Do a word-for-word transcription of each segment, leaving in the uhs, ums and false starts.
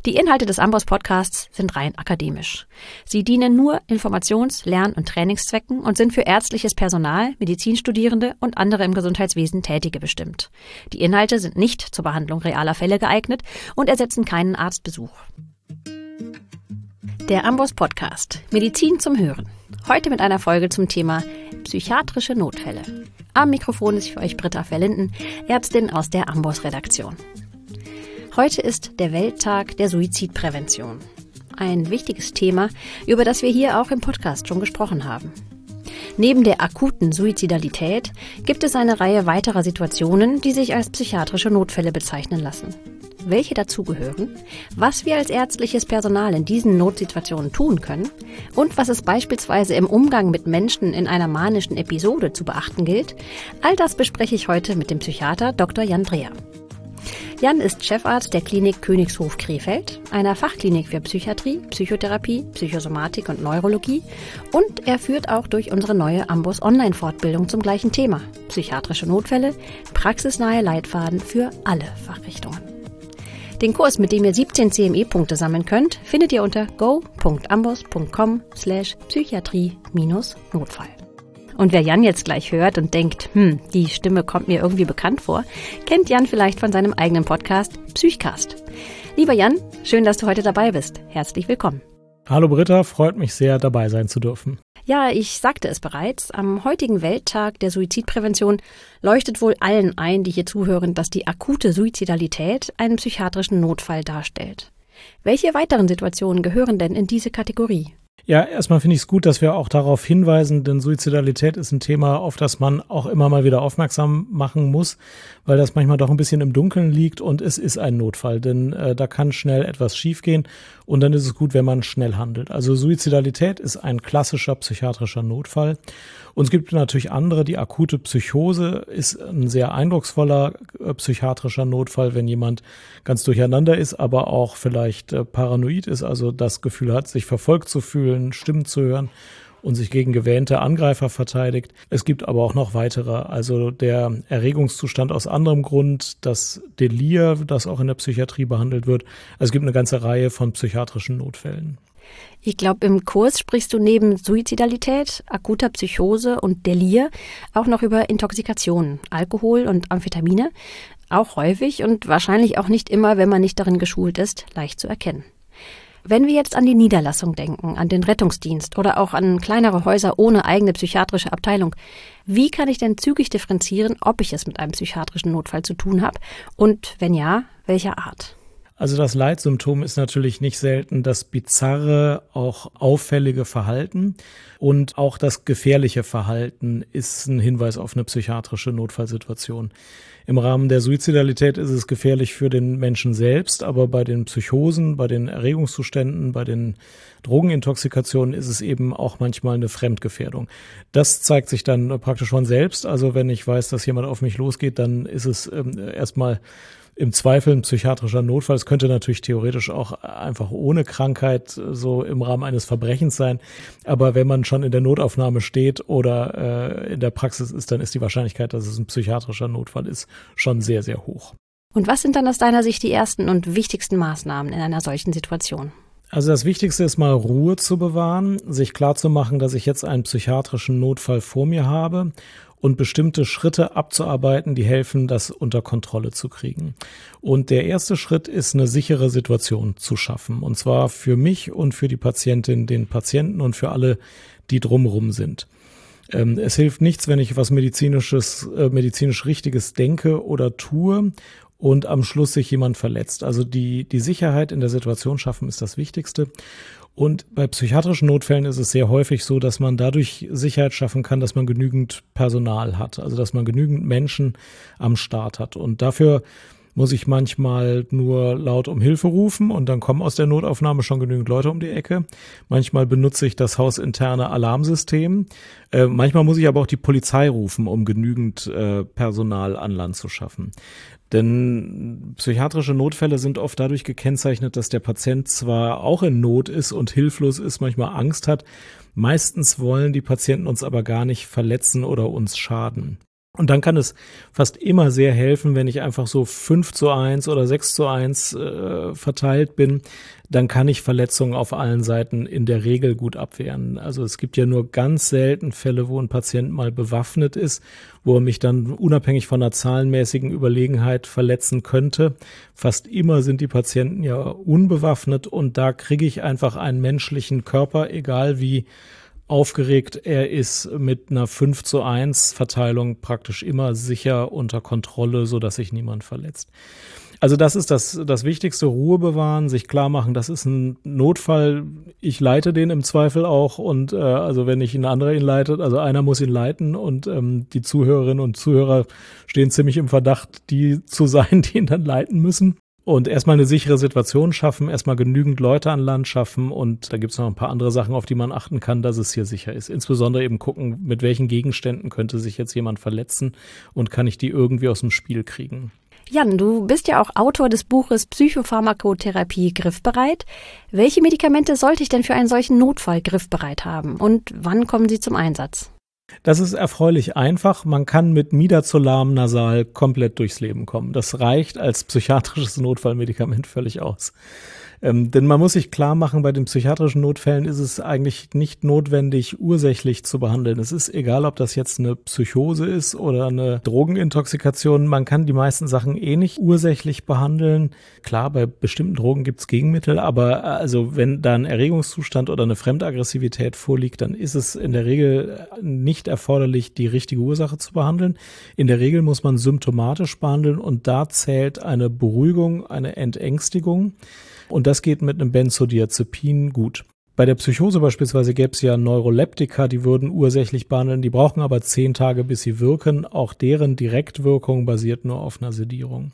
Die Inhalte des Amboss Podcasts sind rein akademisch. Sie dienen nur Informations-, Lern- und Trainingszwecken und sind für ärztliches Personal, Medizinstudierende und andere im Gesundheitswesen Tätige bestimmt. Die Inhalte sind nicht zur Behandlung realer Fälle geeignet und ersetzen keinen Arztbesuch. Der Amboss Podcast Medizin zum Hören. Heute mit einer Folge zum Thema psychiatrische Notfälle. Am Mikrofon ist für euch Britta Verlinden, Ärztin aus der Amboss-Redaktion. Heute ist der Welttag der Suizidprävention. Ein wichtiges Thema, über das wir hier auch im Podcast schon gesprochen haben. Neben der akuten Suizidalität gibt es eine Reihe weiterer Situationen, die sich als psychiatrische Notfälle bezeichnen lassen. Welche dazugehören, was wir als ärztliches Personal in diesen Notsituationen tun können und was es beispielsweise im Umgang mit Menschen in einer manischen Episode zu beachten gilt, all das bespreche ich heute mit dem Psychiater Doktor Jan Dreher. Jan ist Chefarzt der Klinik Königshof Krefeld, einer Fachklinik für Psychiatrie, Psychotherapie, Psychosomatik und Neurologie, und er führt auch durch unsere neue Amboss Online-Fortbildung zum gleichen Thema: psychiatrische Notfälle, praxisnahe Leitfaden für alle Fachrichtungen. Den Kurs, mit dem ihr siebzehn C M E-Punkte sammeln könnt, findet ihr unter go punkt amboss punkt com slash psychiatrie Bindestrich Notfall. Und wer Jan jetzt gleich hört und denkt, hm, die Stimme kommt mir irgendwie bekannt vor, kennt Jan vielleicht von seinem eigenen Podcast Psychcast. Lieber Jan, schön, dass du heute dabei bist. Herzlich willkommen. Hallo Britta, freut mich sehr, dabei sein zu dürfen. Ja, ich sagte es bereits, am heutigen Welttag der Suizidprävention leuchtet wohl allen ein, die hier zuhören, dass die akute Suizidalität einen psychiatrischen Notfall darstellt. Welche weiteren Situationen gehören denn in diese Kategorie? Ja, erstmal finde ich es gut, dass wir auch darauf hinweisen, denn Suizidalität ist ein Thema, auf das man auch immer mal wieder aufmerksam machen muss, weil das manchmal doch ein bisschen im Dunkeln liegt, und es ist ein Notfall, denn äh, da kann schnell etwas schiefgehen und dann ist es gut, wenn man schnell handelt. Also Suizidalität ist ein klassischer psychiatrischer Notfall. Und es gibt natürlich andere. Die akute Psychose ist ein sehr eindrucksvoller äh, psychiatrischer Notfall, wenn jemand ganz durcheinander ist, aber auch vielleicht äh, paranoid ist, also das Gefühl hat, sich verfolgt zu fühlen, Stimmen zu hören und sich gegen gewähnte Angreifer verteidigt. Es gibt aber auch noch weitere, also der Erregungszustand aus anderem Grund, das Delir, das auch in der Psychiatrie behandelt wird. Also es gibt eine ganze Reihe von psychiatrischen Notfällen. Ich glaube, im Kurs sprichst du neben Suizidalität, akuter Psychose und Delir auch noch über Intoxikationen, Alkohol und Amphetamine, auch häufig und wahrscheinlich auch nicht immer, wenn man nicht darin geschult ist, leicht zu erkennen. Wenn wir jetzt an die Niederlassung denken, an den Rettungsdienst oder auch an kleinere Häuser ohne eigene psychiatrische Abteilung, wie kann ich denn zügig differenzieren, ob ich es mit einem psychiatrischen Notfall zu tun habe und wenn ja, welcher Art? Also das Leitsymptom ist natürlich nicht selten das bizarre, auch auffällige Verhalten, und auch das gefährliche Verhalten ist ein Hinweis auf eine psychiatrische Notfallsituation. Im Rahmen der Suizidalität ist es gefährlich für den Menschen selbst, aber bei den Psychosen, bei den Erregungszuständen, bei den Drogenintoxikationen ist es eben auch manchmal eine Fremdgefährdung. Das zeigt sich dann praktisch von selbst. Also wenn ich weiß, dass jemand auf mich losgeht, dann ist es ähm, erstmal im Zweifel ein psychiatrischer Notfall. Es könnte natürlich theoretisch auch einfach ohne Krankheit so im Rahmen eines Verbrechens sein. Aber wenn man schon in der Notaufnahme steht oder äh, in der Praxis ist, dann ist die Wahrscheinlichkeit, dass es ein psychiatrischer Notfall ist, schon sehr, sehr hoch. Und was sind dann aus deiner Sicht die ersten und wichtigsten Maßnahmen in einer solchen Situation? Also das Wichtigste ist mal, Ruhe zu bewahren, sich klarzumachen, dass ich jetzt einen psychiatrischen Notfall vor mir habe und bestimmte Schritte abzuarbeiten, die helfen, das unter Kontrolle zu kriegen. Und der erste Schritt ist, eine sichere Situation zu schaffen. Und zwar für mich und für die Patientin, den Patienten und für alle, die drumherum sind. Ähm, es hilft nichts, wenn ich was medizinisches, äh, medizinisch Richtiges denke oder tue und am Schluss sich jemand verletzt. Also die, die Sicherheit in der Situation schaffen ist das Wichtigste. Und bei psychiatrischen Notfällen ist es sehr häufig so, dass man dadurch Sicherheit schaffen kann, dass man genügend Personal hat, also dass man genügend Menschen am Start hat. Und dafür muss ich manchmal nur laut um Hilfe rufen und dann kommen aus der Notaufnahme schon genügend Leute um die Ecke. Manchmal benutze ich das hausinterne Alarmsystem. Äh, manchmal muss ich aber auch die Polizei rufen, um genügend äh, Personal an Land zu schaffen. Denn psychiatrische Notfälle sind oft dadurch gekennzeichnet, dass der Patient zwar auch in Not ist und hilflos ist, manchmal Angst hat. Meistens wollen die Patienten uns aber gar nicht verletzen oder uns schaden. Und dann kann es fast immer sehr helfen, wenn ich einfach so fünf zu eins oder sechs zu eins äh, verteilt bin, dann kann ich Verletzungen auf allen Seiten in der Regel gut abwehren. Also es gibt ja nur ganz selten Fälle, wo ein Patient mal bewaffnet ist, wo er mich dann unabhängig von einer zahlenmäßigen Überlegenheit verletzen könnte. Fast immer sind die Patienten ja unbewaffnet und da kriege ich einfach einen menschlichen Körper, egal wie aufgeregt er ist, mit einer fünf zu eins Verteilung praktisch immer sicher unter Kontrolle, sodass sich niemand verletzt. Also das ist das, das Wichtigste, Ruhe bewahren, sich klar machen, das ist ein Notfall, ich leite den im Zweifel auch und äh, also wenn nicht ein anderer ihn leitet, also einer muss ihn leiten und ähm, die Zuhörerinnen und Zuhörer stehen ziemlich im Verdacht, die zu sein, die ihn dann leiten müssen. Und erstmal eine sichere Situation schaffen, erstmal genügend Leute an Land schaffen und da gibt es noch ein paar andere Sachen, auf die man achten kann, dass es hier sicher ist. Insbesondere eben gucken, mit welchen Gegenständen könnte sich jetzt jemand verletzen und kann ich die irgendwie aus dem Spiel kriegen. Jan, du bist ja auch Autor des Buches Psychopharmakotherapie griffbereit. Welche Medikamente sollte ich denn für einen solchen Notfall griffbereit haben und wann kommen sie zum Einsatz? Das ist erfreulich einfach. Man kann mit Midazolam nasal komplett durchs Leben kommen. Das reicht als psychiatrisches Notfallmedikament völlig aus. Ähm, denn man muss sich klar machen, bei den psychiatrischen Notfällen ist es eigentlich nicht notwendig, ursächlich zu behandeln. Es ist egal, ob das jetzt eine Psychose ist oder eine Drogenintoxikation. Man kann die meisten Sachen eh nicht ursächlich behandeln. Klar, bei bestimmten Drogen gibt es Gegenmittel, aber also wenn da ein Erregungszustand oder eine Fremdaggressivität vorliegt, dann ist es in der Regel nicht erforderlich, die richtige Ursache zu behandeln. In der Regel muss man symptomatisch behandeln und da zählt eine Beruhigung, eine Entängstigung. Und das geht mit einem Benzodiazepin gut. Bei der Psychose beispielsweise gäbe es ja Neuroleptika, die würden ursächlich behandeln, die brauchen aber zehn Tage, bis sie wirken. Auch deren Direktwirkung basiert nur auf einer Sedierung.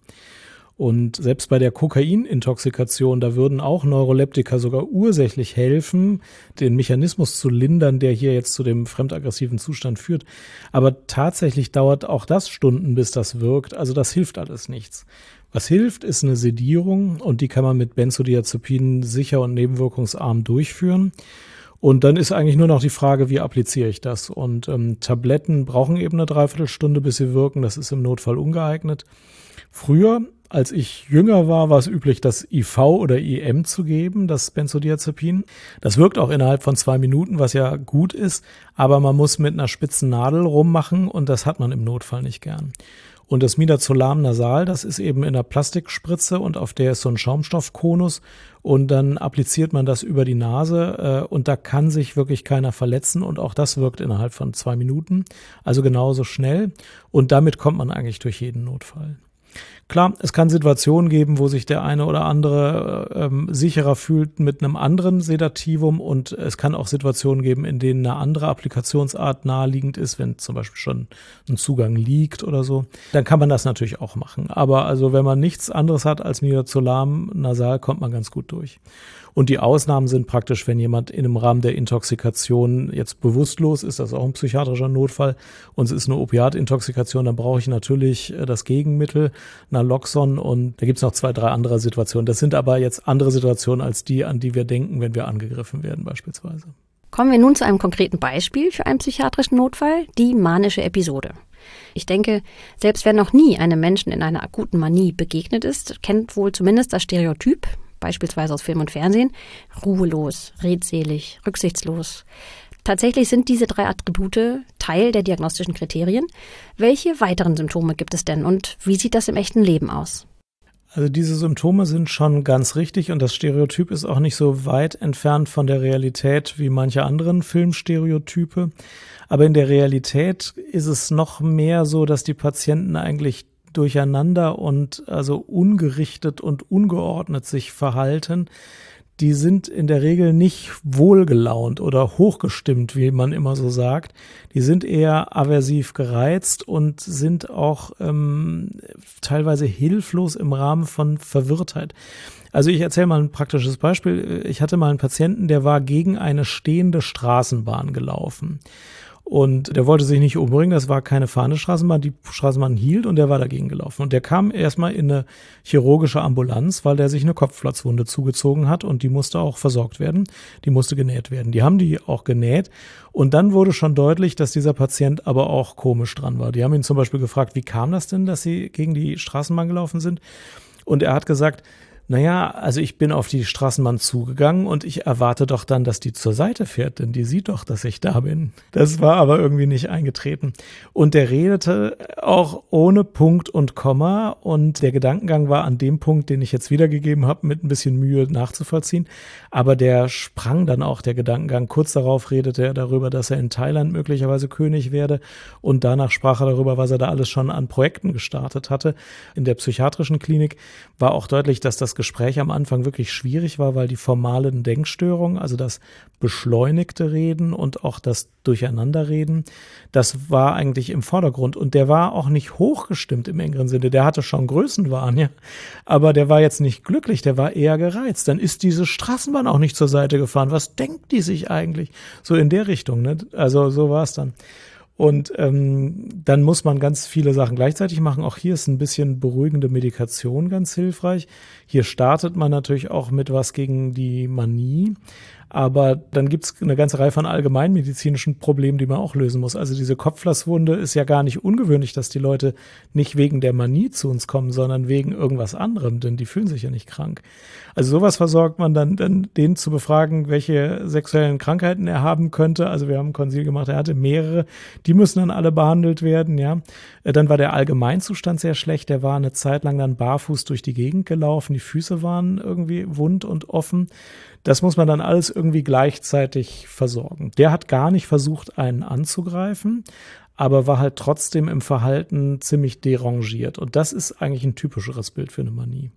Und selbst bei der Kokainintoxikation, da würden auch Neuroleptika sogar ursächlich helfen, den Mechanismus zu lindern, der hier jetzt zu dem fremdaggressiven Zustand führt. Aber tatsächlich dauert auch das Stunden, bis das wirkt. Also das hilft alles nichts. Was hilft, ist eine Sedierung und die kann man mit Benzodiazepinen sicher und nebenwirkungsarm durchführen. Und dann ist eigentlich nur noch die Frage, wie appliziere ich das? Und ähm, Tabletten brauchen eben eine Dreiviertelstunde, bis sie wirken. Das ist im Notfall ungeeignet. Früher, als ich jünger war, war es üblich, das I V oder I M zu geben, das Benzodiazepin. Das wirkt auch innerhalb von zwei Minuten, was ja gut ist. Aber man muss mit einer spitzen Nadel rummachen und das hat man im Notfall nicht gern. Und das Midazolam nasal, das ist eben in einer Plastikspritze und auf der ist so ein Schaumstoffkonus und dann appliziert man das über die Nase äh, und da kann sich wirklich keiner verletzen und auch das wirkt innerhalb von zwei Minuten, also genauso schnell und damit kommt man eigentlich durch jeden Notfall. Klar, es kann Situationen geben, wo sich der eine oder andere ähm, sicherer fühlt mit einem anderen Sedativum und es kann auch Situationen geben, in denen eine andere Applikationsart naheliegend ist, wenn zum Beispiel schon ein Zugang liegt oder so. Dann kann man das natürlich auch machen. Aber also wenn man nichts anderes hat als Midazolam nasal, kommt man ganz gut durch. Und die Ausnahmen sind praktisch, wenn jemand in einem Rahmen der Intoxikation jetzt bewusstlos ist, das ist auch ein psychiatrischer Notfall, und es ist eine Opiatintoxikation, dann brauche ich natürlich das Gegenmittel, Naloxon, und da gibt es noch zwei, drei andere Situationen. Das sind aber jetzt andere Situationen als die, an die wir denken, wenn wir angegriffen werden beispielsweise. Kommen wir nun zu einem konkreten Beispiel für einen psychiatrischen Notfall, die manische Episode. Ich denke, selbst wer noch nie einem Menschen in einer akuten Manie begegnet ist, kennt wohl zumindest das Stereotyp, beispielsweise aus Film und Fernsehen, ruhelos, redselig, rücksichtslos. Tatsächlich sind diese drei Attribute Teil der diagnostischen Kriterien. Welche weiteren Symptome gibt es denn und wie sieht das im echten Leben aus? Also diese Symptome sind schon ganz richtig und das Stereotyp ist auch nicht so weit entfernt von der Realität wie manche anderen Filmstereotype. Aber in der Realität ist es noch mehr so, dass die Patienten eigentlich durcheinander und also ungerichtet und ungeordnet sich verhalten. Die sind in der Regel nicht wohlgelaunt oder hochgestimmt, wie man immer so sagt. Die sind eher aversiv gereizt und sind auch ähm, teilweise hilflos im Rahmen von Verwirrtheit. Also ich erzähle mal ein praktisches Beispiel. Ich hatte mal einen Patienten, der war gegen eine stehende Straßenbahn gelaufen. Und der wollte sich nicht umbringen, das war keine fahrende Straßenbahn, die Straßenbahn hielt und der war dagegen gelaufen. Und der kam erstmal in eine chirurgische Ambulanz, weil der sich eine Kopfplatzwunde zugezogen hat und die musste auch versorgt werden, die musste genäht werden. Die haben die auch genäht und dann wurde schon deutlich, dass dieser Patient aber auch komisch dran war. Die haben ihn zum Beispiel gefragt, wie kam das denn, dass sie gegen die Straßenbahn gelaufen sind? Und er hat gesagt, naja, also ich bin auf die Straßenbahn zugegangen und ich erwarte doch dann, dass die zur Seite fährt, denn die sieht doch, dass ich da bin. Das war aber irgendwie nicht eingetreten. Und der redete auch ohne Punkt und Komma und der Gedankengang war an dem Punkt, den ich jetzt wiedergegeben habe, mit ein bisschen Mühe nachzuvollziehen. Aber der sprang dann auch, der Gedankengang. Kurz darauf redete er darüber, dass er in Thailand möglicherweise König werde und danach sprach er darüber, was er da alles schon an Projekten gestartet hatte. In der psychiatrischen Klinik war auch deutlich, dass das Gespräch am Anfang wirklich schwierig war, weil die formalen Denkstörungen, also das beschleunigte Reden und auch das Durcheinanderreden, das war eigentlich im Vordergrund und der war auch nicht hochgestimmt im engeren Sinne, der hatte schon Größenwahn, ja, aber der war jetzt nicht glücklich, der war eher gereizt. Dann ist diese Straßenbahn auch nicht zur Seite gefahren, was denkt die sich eigentlich? So in der Richtung, ne? Also so war es dann. Und ähm, dann muss man ganz viele Sachen gleichzeitig machen. Auch hier ist ein bisschen beruhigende Medikation ganz hilfreich. Hier startet man natürlich auch mit was gegen die Manie. Aber dann gibt es eine ganze Reihe von allgemeinmedizinischen Problemen, die man auch lösen muss. Also diese Kopflasswunde ist ja gar nicht ungewöhnlich, dass die Leute nicht wegen der Manie zu uns kommen, sondern wegen irgendwas anderem, denn die fühlen sich ja nicht krank. Also sowas versorgt man dann, dann den zu befragen, welche sexuellen Krankheiten er haben könnte. Also wir haben ein Konsil gemacht, er hatte mehrere, die müssen dann alle behandelt werden, ja. Dann war der Allgemeinzustand sehr schlecht, der war eine Zeit lang dann barfuß durch die Gegend gelaufen, die Füße waren irgendwie wund und offen. Das muss man dann alles irgendwie gleichzeitig versorgen. Der hat gar nicht versucht, einen anzugreifen, aber war halt trotzdem im Verhalten ziemlich derangiert. Und das ist eigentlich ein typischeres Bild für eine Manie.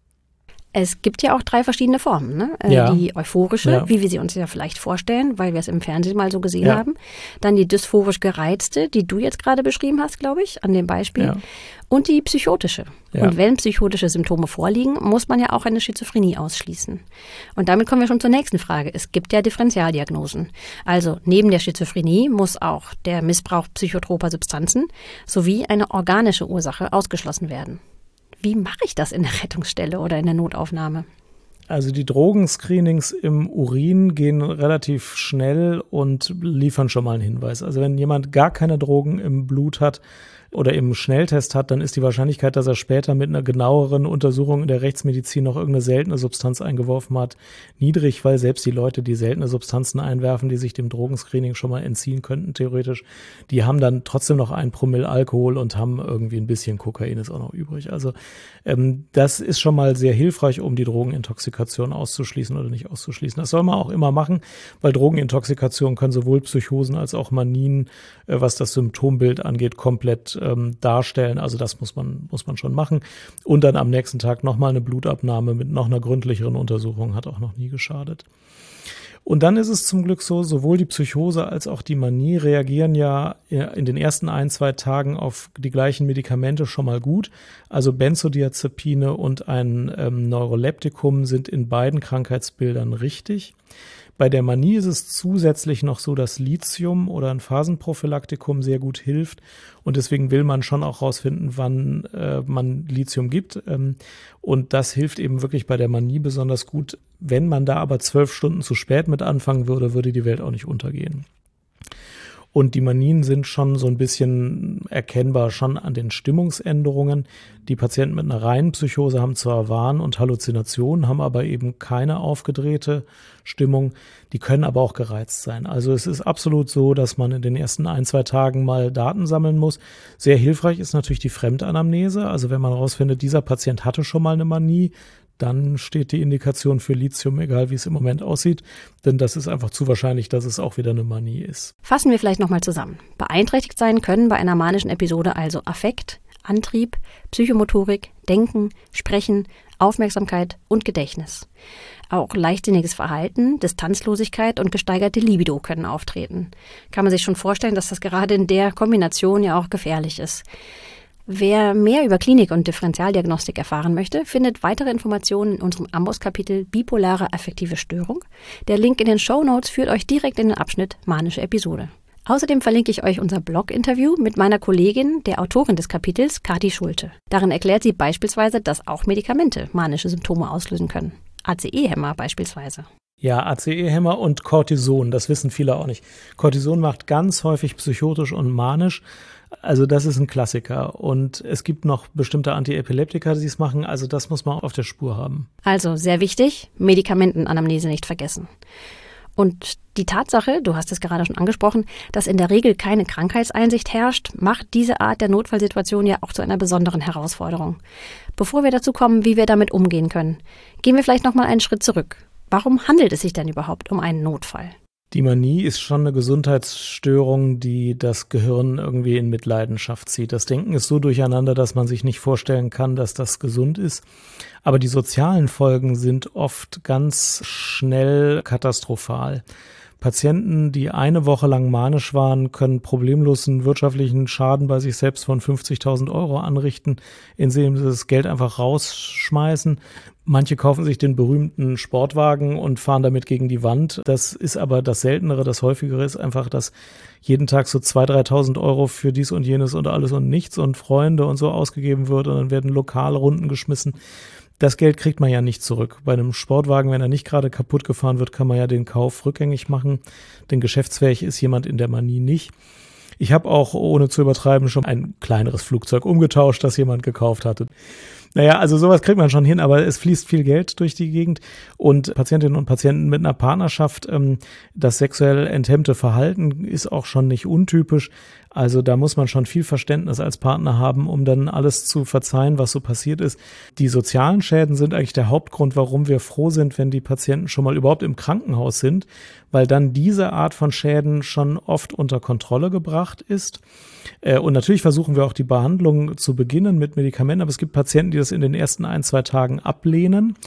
Es gibt ja auch drei verschiedene Formen, ne? Ja. Die euphorische, ja, wie wir sie uns ja vielleicht vorstellen, weil wir es im Fernsehen mal so gesehen ja. haben. Dann die dysphorisch gereizte, die du jetzt gerade beschrieben hast, glaube ich, an dem Beispiel. Ja. Und die psychotische. Ja. Und wenn psychotische Symptome vorliegen, muss man ja auch eine Schizophrenie ausschließen. Und damit kommen wir schon zur nächsten Frage. Es gibt ja Differentialdiagnosen. Also neben der Schizophrenie muss auch der Missbrauch psychotroper Substanzen sowie eine organische Ursache ausgeschlossen werden. Wie mache ich das in der Rettungsstelle oder in der Notaufnahme? Also die Drogenscreenings im Urin gehen relativ schnell und liefern schon mal einen Hinweis. Also wenn jemand gar keine Drogen im Blut hat oder im Schnelltest hat, dann ist die Wahrscheinlichkeit, dass er später mit einer genaueren Untersuchung in der Rechtsmedizin noch irgendeine seltene Substanz eingeworfen hat, niedrig, weil selbst die Leute, die seltene Substanzen einwerfen, die sich dem Drogenscreening schon mal entziehen könnten, theoretisch, die haben dann trotzdem noch ein Promille Alkohol und haben irgendwie ein bisschen Kokain ist auch noch übrig. Also ähm, das ist schon mal sehr hilfreich, um die Drogenintoxikation auszuschließen oder nicht auszuschließen. Das soll man auch immer machen, weil Drogenintoxikation können sowohl Psychosen als auch Manien, äh, was das Symptombild angeht, komplett ähm, darstellen. Also das muss man, muss man schon machen. Und dann am nächsten Tag nochmal eine Blutabnahme mit noch einer gründlicheren Untersuchung hat auch noch nie geschadet. Und dann ist es zum Glück so, sowohl die Psychose als auch die Manie reagieren ja in den ersten ein, zwei Tagen auf die gleichen Medikamente schon mal gut. Also Benzodiazepine und ein ähm, Neuroleptikum sind in beiden Krankheitsbildern richtig. Bei der Manie ist es zusätzlich noch so, dass Lithium oder ein Phasenprophylaktikum sehr gut hilft und deswegen will man schon auch rausfinden, wann äh, man Lithium gibt ähm, und das hilft eben wirklich bei der Manie besonders gut. Wenn man da aber zwölf Stunden zu spät mit anfangen würde, würde die Welt auch nicht untergehen. Und die Manien sind schon so ein bisschen erkennbar schon an den Stimmungsänderungen. Die Patienten mit einer reinen Psychose haben zwar Wahn und Halluzinationen, haben aber eben keine aufgedrehte Stimmung. Die können aber auch gereizt sein. Also es ist absolut so, dass man in den ersten ein, zwei Tagen mal Daten sammeln muss. Sehr hilfreich ist natürlich die Fremdanamnese. Also wenn man herausfindet, dieser Patient hatte schon mal eine Manie, dann steht die Indikation für Lithium, egal wie es im Moment aussieht, denn das ist einfach zu wahrscheinlich, dass es auch wieder eine Manie ist. Fassen wir vielleicht nochmal zusammen. Beeinträchtigt sein können bei einer manischen Episode also Affekt, Antrieb, Psychomotorik, Denken, Sprechen, Aufmerksamkeit und Gedächtnis. Auch leichtsinniges Verhalten, Distanzlosigkeit und gesteigerte Libido können auftreten. Kann man sich schon vorstellen, dass das gerade in der Kombination ja auch gefährlich ist. Wer mehr über Klinik und Differentialdiagnostik erfahren möchte, findet weitere Informationen in unserem Amboss-Kapitel Bipolare affektive Störung. Der Link in den Shownotes führt euch direkt in den Abschnitt Manische Episode. Außerdem verlinke ich euch unser Blog-Interview mit meiner Kollegin, der Autorin des Kapitels, Kathi Schulte. Darin erklärt sie beispielsweise, dass auch Medikamente manische Symptome auslösen können. A C E-Hämmer beispielsweise. Ja, A C E-Hämmer und Cortison, das wissen viele auch nicht. Cortison macht ganz häufig psychotisch und manisch. Also das ist ein Klassiker. Und es gibt noch bestimmte Antiepileptika, die es machen. Also das muss man auf der Spur haben. Also sehr wichtig, Medikamentenanamnese nicht vergessen. Und die Tatsache, du hast es gerade schon angesprochen, dass in der Regel keine Krankheitseinsicht herrscht, macht diese Art der Notfallsituation ja auch zu einer besonderen Herausforderung. Bevor wir dazu kommen, wie wir damit umgehen können, gehen wir vielleicht noch mal einen Schritt zurück. Warum handelt es sich denn überhaupt um einen Notfall? Die Manie ist schon eine Gesundheitsstörung, die das Gehirn irgendwie in Mitleidenschaft zieht. Das Denken ist so durcheinander, dass man sich nicht vorstellen kann, dass das gesund ist. Aber die sozialen Folgen sind oft ganz schnell katastrophal. Patienten, die eine Woche lang manisch waren, können problemlos einen wirtschaftlichen Schaden bei sich selbst von fünfzigtausend Euro anrichten, indem sie das Geld einfach rausschmeißen. Manche kaufen sich den berühmten Sportwagen und fahren damit gegen die Wand. Das ist aber das Seltenere. Das Häufigere ist einfach, dass jeden Tag so zweitausend, dreitausend Euro für dies und jenes und alles und nichts und Freunde und so ausgegeben wird und dann werden Lokalrunden geschmissen. Das Geld kriegt man ja nicht zurück. Bei einem Sportwagen, wenn er nicht gerade kaputt gefahren wird, kann man ja den Kauf rückgängig machen. Denn geschäftsfähig ist jemand in der Manie nicht. Ich habe auch, ohne zu übertreiben, schon ein kleineres Flugzeug umgetauscht, das jemand gekauft hatte. Naja, also sowas kriegt man schon hin, aber es fließt viel Geld durch die Gegend und Patientinnen und Patienten mit einer Partnerschaft, ähm, das sexuell enthemmte Verhalten ist auch schon nicht untypisch. Also da muss man schon viel Verständnis als Partner haben, um dann alles zu verzeihen, was so passiert ist. Die sozialen Schäden sind eigentlich der Hauptgrund, warum wir froh sind, wenn die Patienten schon mal überhaupt im Krankenhaus sind, weil dann diese Art von Schäden schon oft unter Kontrolle gebracht ist. Und natürlich versuchen wir auch die Behandlung zu beginnen mit Medikamenten, aber es gibt Patienten, die das in den ersten ein, zwei Tagen ablehnen.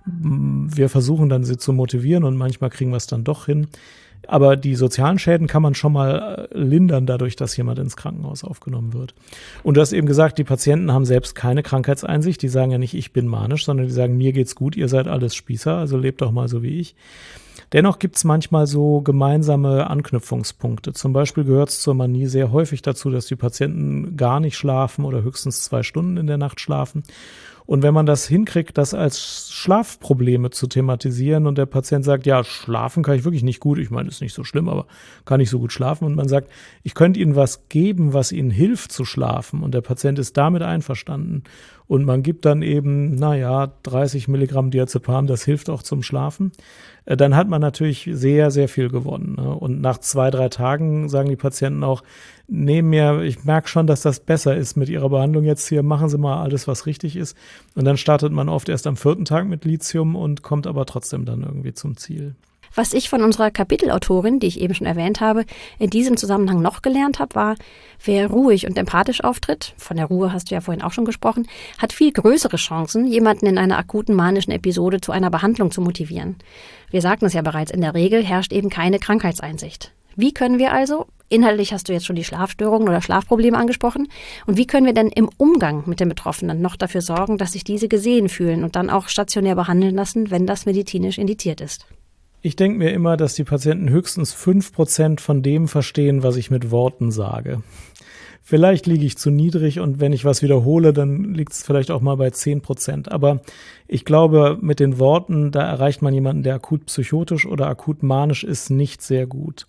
Wir versuchen dann, sie zu motivieren und manchmal kriegen wir es dann doch hin. Aber die sozialen Schäden kann man schon mal lindern dadurch, dass jemand ins Krankenhaus aufgenommen wird. Und du hast eben gesagt, die Patienten haben selbst keine Krankheitseinsicht. Die sagen ja nicht, ich bin manisch, sondern die sagen, mir geht's gut, ihr seid alles Spießer, also lebt doch mal so wie ich. Dennoch gibt's manchmal so gemeinsame Anknüpfungspunkte. Zum Beispiel gehört es zur Manie sehr häufig dazu, dass die Patienten gar nicht schlafen oder höchstens zwei Stunden in der Nacht schlafen. Und wenn man das hinkriegt, das als Schlafprobleme zu thematisieren und der Patient sagt, ja, schlafen kann ich wirklich nicht gut, ich meine, ist nicht so schlimm, aber kann nicht so gut schlafen und man sagt, ich könnte Ihnen was geben, was Ihnen hilft zu schlafen und der Patient ist damit einverstanden und man gibt dann eben, naja, dreißig Milligramm Diazepam, das hilft auch zum Schlafen, dann hat man natürlich sehr, sehr viel gewonnen. Und nach zwei, drei Tagen sagen die Patienten auch, nee, mir, ich merke schon, dass das besser ist mit Ihrer Behandlung jetzt hier, machen Sie mal alles, was richtig ist. Und dann startet man oft erst am vierten Tag mit Lithium und kommt aber trotzdem dann irgendwie zum Ziel. Was ich von unserer Kapitelautorin, die ich eben schon erwähnt habe, in diesem Zusammenhang noch gelernt habe, war, wer ruhig und empathisch auftritt, von der Ruhe hast du ja vorhin auch schon gesprochen, hat viel größere Chancen, jemanden in einer akuten manischen Episode zu einer Behandlung zu motivieren. Wir sagten es ja bereits, in der Regel herrscht eben keine Krankheitseinsicht. Wie können wir also, inhaltlich hast du jetzt schon die Schlafstörungen oder Schlafprobleme angesprochen, und wie können wir denn im Umgang mit den Betroffenen noch dafür sorgen, dass sich diese gesehen fühlen und dann auch stationär behandeln lassen, wenn das medizinisch indiziert ist? Ich denke mir immer, dass die Patienten höchstens fünf Prozent von dem verstehen, was ich mit Worten sage. Vielleicht liege ich zu niedrig und wenn ich was wiederhole, dann liegt es vielleicht auch mal bei zehn Prozent. Aber ich glaube, mit den Worten, da erreicht man jemanden, der akut psychotisch oder akut manisch ist, nicht sehr gut.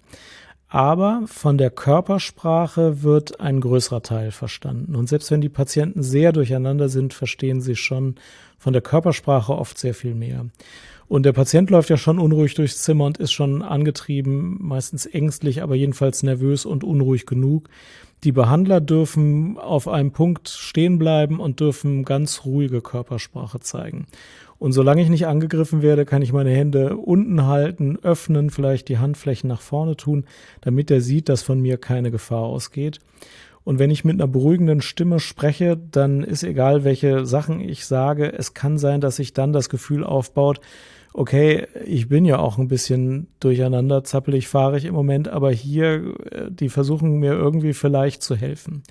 Aber von der Körpersprache wird ein größerer Teil verstanden. Und selbst wenn die Patienten sehr durcheinander sind, verstehen sie schon von der Körpersprache oft sehr viel mehr. Und der Patient läuft ja schon unruhig durchs Zimmer und ist schon angetrieben, meistens ängstlich, aber jedenfalls nervös und unruhig genug. Die Behandler dürfen auf einem Punkt stehen bleiben und dürfen ganz ruhige Körpersprache zeigen. Und solange ich nicht angegriffen werde, kann ich meine Hände unten halten, öffnen, vielleicht die Handflächen nach vorne tun, damit er sieht, dass von mir keine Gefahr ausgeht. Und wenn ich mit einer beruhigenden Stimme spreche, dann ist egal, welche Sachen ich sage, es kann sein, dass sich dann das Gefühl aufbaut, okay, ich bin ja auch ein bisschen durcheinander, zappelig, fahrig im Moment, aber hier, die versuchen mir irgendwie vielleicht zu helfen.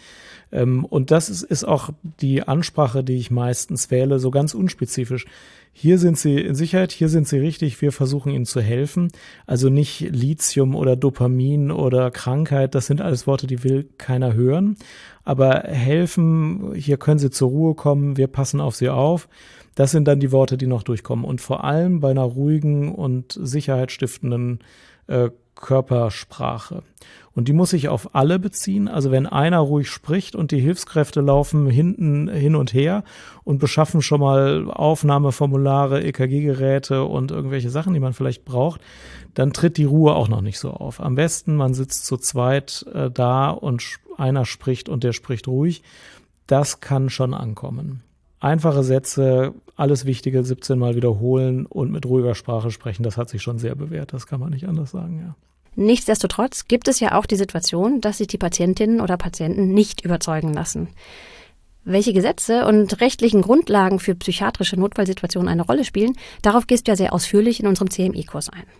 Und das ist, ist auch die Ansprache, die ich meistens wähle, so ganz unspezifisch. Hier sind Sie in Sicherheit, hier sind Sie richtig, wir versuchen Ihnen zu helfen. Also nicht Lithium oder Dopamin oder Krankheit, das sind alles Worte, die will keiner hören. Aber helfen, hier können Sie zur Ruhe kommen, wir passen auf Sie auf. Das sind dann die Worte, die noch durchkommen. Und vor allem bei einer ruhigen und sicherheitsstiftenden äh, Körpersprache. Und die muss sich auf alle beziehen. Also wenn einer ruhig spricht und die Hilfskräfte laufen hinten hin und her und beschaffen schon mal Aufnahmeformulare, E K G-Geräte und irgendwelche Sachen, die man vielleicht braucht, dann tritt die Ruhe auch noch nicht so auf. Am besten, man sitzt zu zweit äh, da und einer spricht und der spricht ruhig. Das kann schon ankommen. Einfache Sätze, alles Wichtige siebzehn Mal wiederholen und mit ruhiger Sprache sprechen, das hat sich schon sehr bewährt. Das kann man nicht anders sagen, ja. Nichtsdestotrotz gibt es ja auch die Situation, dass sich die Patientinnen oder Patienten nicht überzeugen lassen. Welche Gesetze und rechtlichen Grundlagen für psychiatrische Notfallsituationen eine Rolle spielen, darauf gehst du ja sehr ausführlich in unserem C M I-Kurs ein.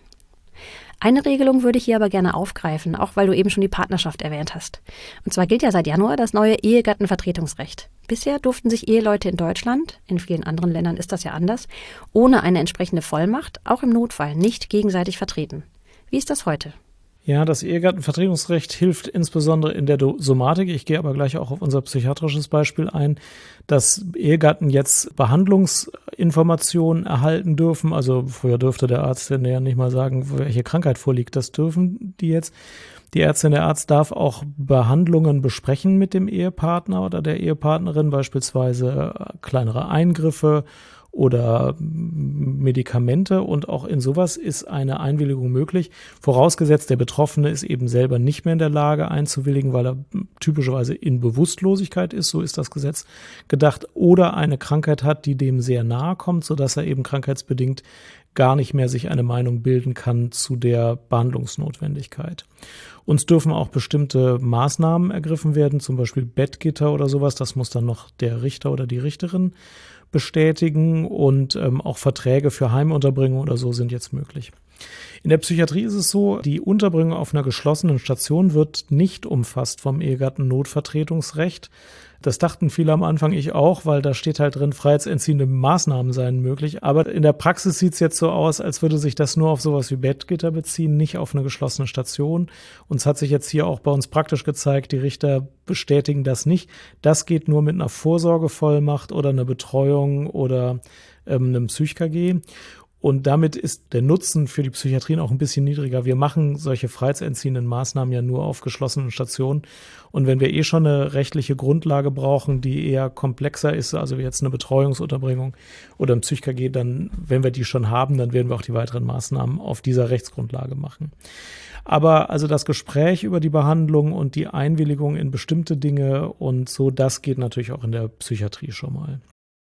Eine Regelung würde ich hier aber gerne aufgreifen, auch weil du eben schon die Partnerschaft erwähnt hast. Und zwar gilt ja seit Januar das neue Ehegattenvertretungsrecht. Bisher durften sich Eheleute in Deutschland, in vielen anderen Ländern ist das ja anders, ohne eine entsprechende Vollmacht, auch im Notfall, nicht gegenseitig vertreten. Wie ist das heute? Ja, das Ehegattenvertretungsrecht hilft insbesondere in der Somatik. Ich gehe aber gleich auch auf unser psychiatrisches Beispiel ein, dass Ehegatten jetzt Behandlungsinformationen erhalten dürfen. Also früher dürfte der Arzt ja nicht mal sagen, welche Krankheit vorliegt. Das dürfen die jetzt. Die Ärztin, der Arzt darf auch Behandlungen besprechen mit dem Ehepartner oder der Ehepartnerin, beispielsweise kleinere Eingriffe oder Medikamente, und auch in sowas ist eine Einwilligung möglich, vorausgesetzt der Betroffene ist eben selber nicht mehr in der Lage einzuwilligen, weil er typischerweise in Bewusstlosigkeit ist, so ist das Gesetz gedacht, oder eine Krankheit hat, die dem sehr nahe kommt, sodass er eben krankheitsbedingt gar nicht mehr sich eine Meinung bilden kann zu der Behandlungsnotwendigkeit. Uns dürfen auch bestimmte Maßnahmen ergriffen werden, zum Beispiel Bettgitter oder sowas, das muss dann noch der Richter oder die Richterin bestätigen, und ähm, auch Verträge für Heimunterbringung oder so sind jetzt möglich. In der Psychiatrie ist es so, die Unterbringung auf einer geschlossenen Station wird nicht umfasst vom Ehegattennotvertretungsrecht. Das dachten viele am Anfang, ich auch, weil da steht halt drin, freiheitsentziehende Maßnahmen seien möglich. Aber in der Praxis sieht es jetzt so aus, als würde sich das nur auf sowas wie Bettgitter beziehen, nicht auf eine geschlossene Station. Und es hat sich jetzt hier auch bei uns praktisch gezeigt, die Richter bestätigen das nicht. Das geht nur mit einer Vorsorgevollmacht oder einer Betreuung oder ähm, einem Psych-K G. Und damit ist der Nutzen für die Psychiatrien auch ein bisschen niedriger. Wir machen solche freiheitsentziehenden Maßnahmen ja nur auf geschlossenen Stationen. Und wenn wir eh schon eine rechtliche Grundlage brauchen, die eher komplexer ist, also jetzt eine Betreuungsunterbringung oder ein Psych-K G, dann, wenn wir die schon haben, dann werden wir auch die weiteren Maßnahmen auf dieser Rechtsgrundlage machen. Aber also das Gespräch über die Behandlung und die Einwilligung in bestimmte Dinge und so, das geht natürlich auch in der Psychiatrie schon mal.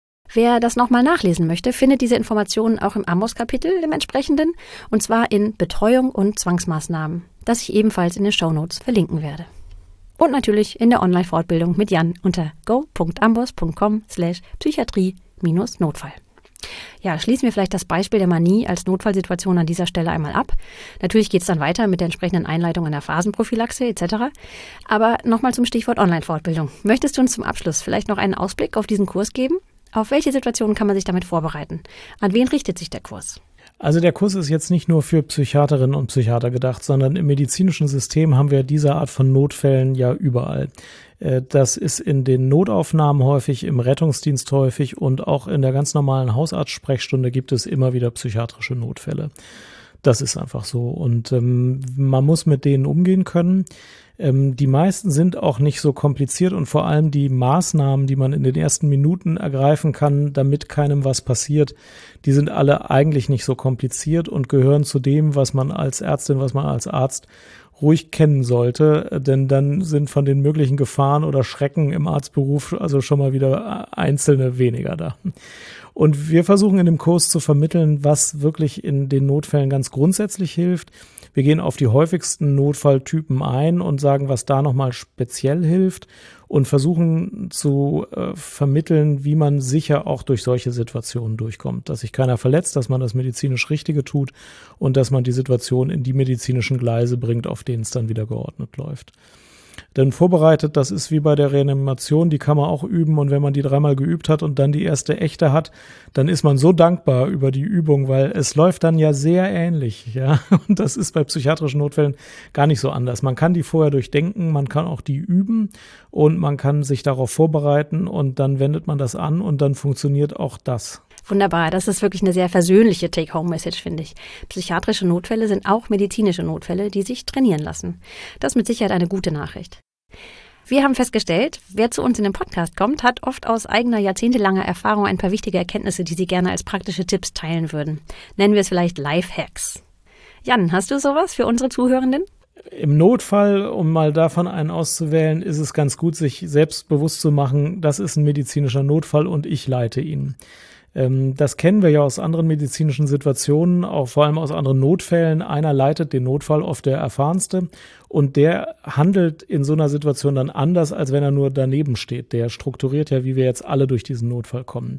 Wer das nochmal nachlesen möchte, findet diese Informationen auch im Amboss-Kapitel, im entsprechenden, und zwar in Betreuung und Zwangsmaßnahmen, das ich ebenfalls in den Shownotes verlinken werde. Und natürlich in der Online-Fortbildung mit Jan unter go punkt amboss punkt com slash psychiatrie minus Notfall. Ja, schließen wir vielleicht das Beispiel der Manie als Notfallsituation an dieser Stelle einmal ab. Natürlich geht es dann weiter mit der entsprechenden Einleitung an der Phasenprophylaxe et cetera. Aber nochmal zum Stichwort Online-Fortbildung. Möchtest du uns zum Abschluss vielleicht noch einen Ausblick auf diesen Kurs geben? Auf welche Situationen kann man sich damit vorbereiten? An wen richtet sich der Kurs? Also der Kurs ist jetzt nicht nur für Psychiaterinnen und Psychiater gedacht, sondern im medizinischen System haben wir diese Art von Notfällen ja überall. Das ist in den Notaufnahmen häufig, im Rettungsdienst häufig und auch in der ganz normalen Hausarztsprechstunde gibt es immer wieder psychiatrische Notfälle. Das ist einfach so, und ähm, man muss mit denen umgehen können. Ähm, die meisten sind auch nicht so kompliziert, und vor allem die Maßnahmen, die man in den ersten Minuten ergreifen kann, damit keinem was passiert, die sind alle eigentlich nicht so kompliziert und gehören zu dem, was man als Ärztin, was man als Arzt ruhig kennen sollte, denn dann sind von den möglichen Gefahren oder Schrecken im Arztberuf also schon mal wieder einzelne weniger da. Und wir versuchen in dem Kurs zu vermitteln, was wirklich in den Notfällen ganz grundsätzlich hilft, Wir gehen auf die häufigsten Notfalltypen ein und sagen, was da nochmal speziell hilft und versuchen zu äh, vermitteln, wie man sicher auch durch solche Situationen durchkommt. Dass sich keiner verletzt, dass man das medizinisch Richtige tut und dass man die Situation in die medizinischen Gleise bringt, auf denen es dann wieder geordnet läuft. Denn vorbereitet, das ist wie bei der Reanimation, die kann man auch üben und wenn man die dreimal geübt hat und dann die erste echte hat, dann ist man so dankbar über die Übung, weil es läuft dann ja sehr ähnlich, ja. Und das ist bei psychiatrischen Notfällen gar nicht so anders. Man kann die vorher durchdenken, man kann auch die üben und man kann sich darauf vorbereiten und dann wendet man das an und dann funktioniert auch das. Wunderbar, das ist wirklich eine sehr versöhnliche Take-Home-Message, finde ich. Psychiatrische Notfälle sind auch medizinische Notfälle, die sich trainieren lassen. Das ist mit Sicherheit eine gute Nachricht. Wir haben festgestellt, wer zu uns in den Podcast kommt, hat oft aus eigener jahrzehntelanger Erfahrung ein paar wichtige Erkenntnisse, die sie gerne als praktische Tipps teilen würden. Nennen wir es vielleicht Lifehacks. Jan, hast du sowas für unsere Zuhörenden? Im Notfall, um mal davon einen auszuwählen, ist es ganz gut, sich selbst bewusst zu machen, das ist ein medizinischer Notfall und ich leite ihn. Das kennen wir ja aus anderen medizinischen Situationen, auch vor allem aus anderen Notfällen. Einer leitet den Notfall, oft der Erfahrenste, und der handelt in so einer Situation dann anders, als wenn er nur daneben steht. Der strukturiert ja, wie wir jetzt alle durch diesen Notfall kommen.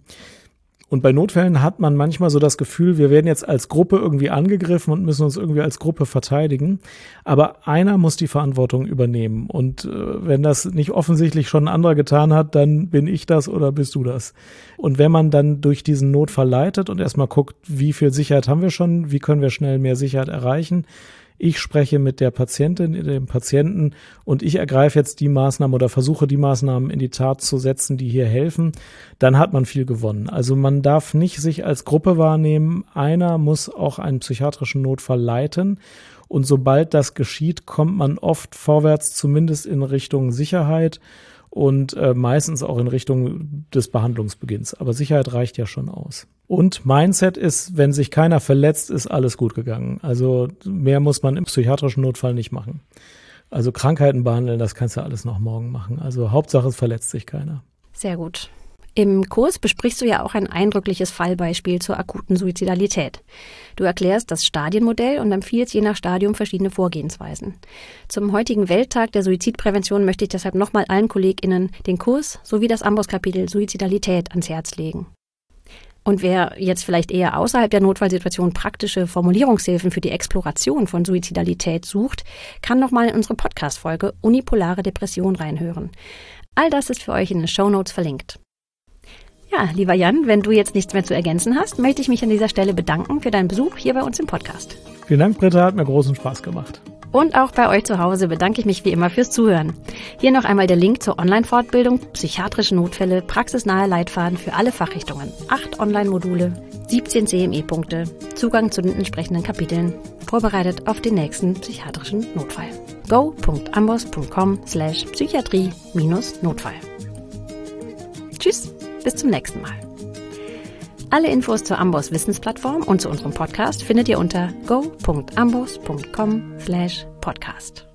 Und bei Notfällen hat man manchmal so das Gefühl, wir werden jetzt als Gruppe irgendwie angegriffen und müssen uns irgendwie als Gruppe verteidigen. Aber einer muss die Verantwortung übernehmen. Und äh, wenn das nicht offensichtlich schon ein anderer getan hat, dann bin ich das oder bist du das. Und wenn man dann durch diesen Notfall leitet und erstmal guckt, wie viel Sicherheit haben wir schon, wie können wir schnell mehr Sicherheit erreichen, ich spreche mit der Patientin, dem Patienten und ich ergreife jetzt die Maßnahmen oder versuche die Maßnahmen in die Tat zu setzen, die hier helfen, dann hat man viel gewonnen. Also man darf nicht sich als Gruppe wahrnehmen. Einer muss auch einen psychiatrischen Notfall leiten und sobald das geschieht, kommt man oft vorwärts, zumindest in Richtung Sicherheit und äh, meistens auch in Richtung des Behandlungsbeginns. Aber Sicherheit reicht ja schon aus. Und Mindset ist, wenn sich keiner verletzt, ist alles gut gegangen. Also mehr muss man im psychiatrischen Notfall nicht machen. Also Krankheiten behandeln, das kannst du alles noch morgen machen. Also Hauptsache, es verletzt sich keiner. Sehr gut. Im Kurs besprichst du ja auch ein eindrückliches Fallbeispiel zur akuten Suizidalität. Du erklärst das Stadienmodell und empfiehlst je nach Stadium verschiedene Vorgehensweisen. Zum heutigen Welttag der Suizidprävention möchte ich deshalb nochmal allen KollegInnen den Kurs sowie das Amboss-Kapitel Suizidalität ans Herz legen. Und wer jetzt vielleicht eher außerhalb der Notfallsituation praktische Formulierungshilfen für die Exploration von Suizidalität sucht, kann nochmal in unsere Podcast-Folge Unipolare Depression reinhören. All das ist für euch in den Shownotes verlinkt. Ja, lieber Jan, wenn du jetzt nichts mehr zu ergänzen hast, möchte ich mich an dieser Stelle bedanken für deinen Besuch hier bei uns im Podcast. Vielen Dank, Britta, hat mir großen Spaß gemacht. Und auch bei euch zu Hause bedanke ich mich wie immer fürs Zuhören. Hier noch einmal der Link zur Online-Fortbildung Psychiatrische Notfälle, praxisnahe Leitfaden für alle Fachrichtungen. Acht Online-Module, siebzehn C M E-Punkte, Zugang zu den entsprechenden Kapiteln, vorbereitet auf den nächsten psychiatrischen Notfall. go punkt amboss punkt com slash psychiatrie minus Notfall. Tschüss, bis zum nächsten Mal. Alle Infos zur Amboss Wissensplattform und zu unserem Podcast findet ihr unter go punkt amboss punkt com slash podcast.